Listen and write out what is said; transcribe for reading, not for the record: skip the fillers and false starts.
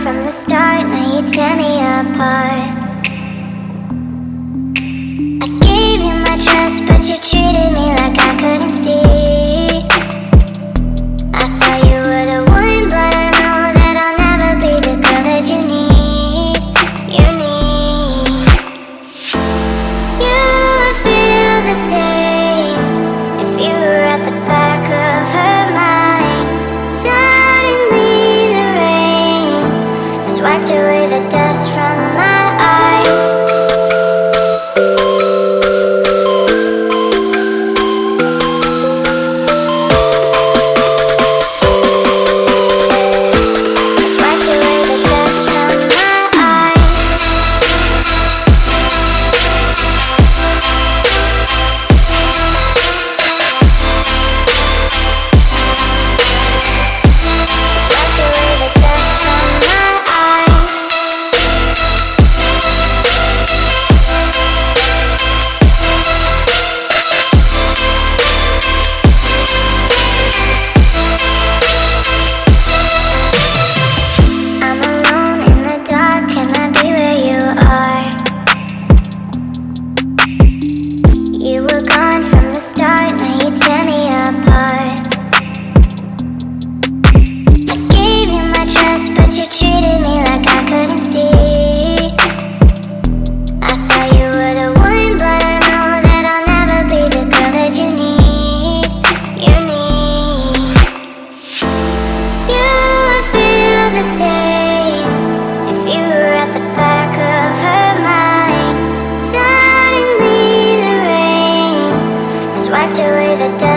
from the start, now you tear me apart. I gave you my trust, but you treated me like I couldn't see. I thought you were the one, but I know that I'll never be the girl that you need. You need. You would feel the same if you were at the back of her mind. Suddenly the rain has wiped away the dust from my eyes. You were gone from the start, now you tear me apart. I gave you my trust, but you treated me like I couldn't see. I thought you were the one, but I know that I'll never be the girl that you need. You need. You would feel the same if you were at the back of her mind. Suddenly wiped away the dust.